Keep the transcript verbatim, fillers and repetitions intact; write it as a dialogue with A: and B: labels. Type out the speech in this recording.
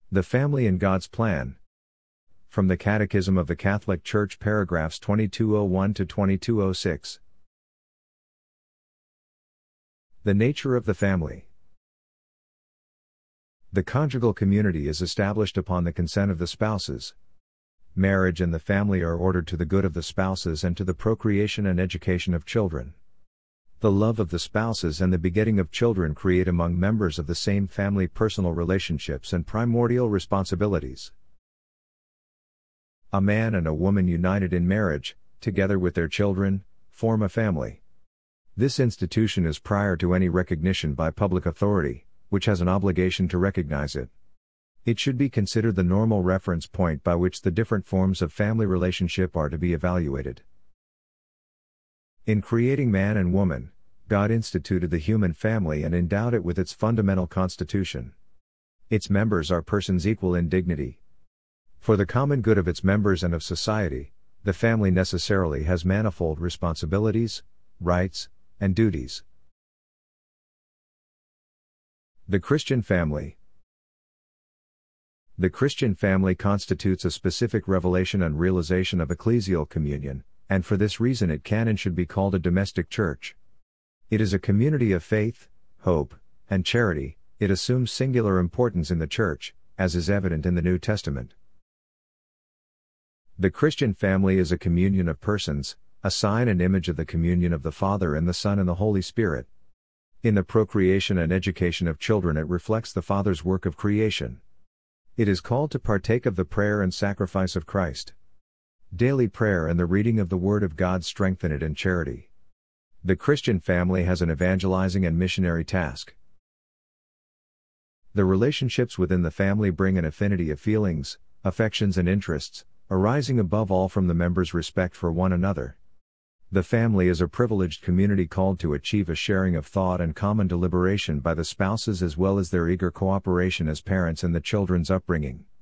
A: The family in God's plan. From the Catechism of the Catholic Church, paragraphs twenty-two oh one to twenty-two oh six. The nature of the family. The conjugal community is established upon the consent of the spouses. Marriage and the family are ordered to the good of the spouses and to the procreation and education of children. The love of the spouses and the begetting of children create among members of the same family personal relationships and primordial responsibilities. A man and a woman united in marriage, together with their children, form a family. This institution is prior to any recognition by public authority, which has an obligation to recognize it. It should be considered the normal reference point by which the different forms of family relationship are to be evaluated. In creating man and woman, God instituted the human family and endowed it with its fundamental constitution. Its members are persons equal in dignity. For the common good of its members and of society, the family necessarily has manifold responsibilities, rights, and duties. The Christian family. The Christian family constitutes a specific revelation and realization of ecclesial communion, and for this reason it can and should be called a domestic church. It is a community of faith, hope, and charity. It assumes singular importance in the church, as is evident in the New Testament. The Christian family is a communion of persons, a sign and image of the communion of the Father and the Son and the Holy Spirit. In the procreation and education of children it reflects the Father's work of creation. It is called to partake of the prayer and sacrifice of Christ. Daily prayer and the reading of the Word of God strengthen it in charity. The Christian family has an evangelizing and missionary task. The relationships within the family bring an affinity of feelings, affections and interests, arising above all from the members' respect for one another. The family is a privileged community called to achieve a sharing of thought and common deliberation by the spouses as well as their eager cooperation as parents in the children's upbringing.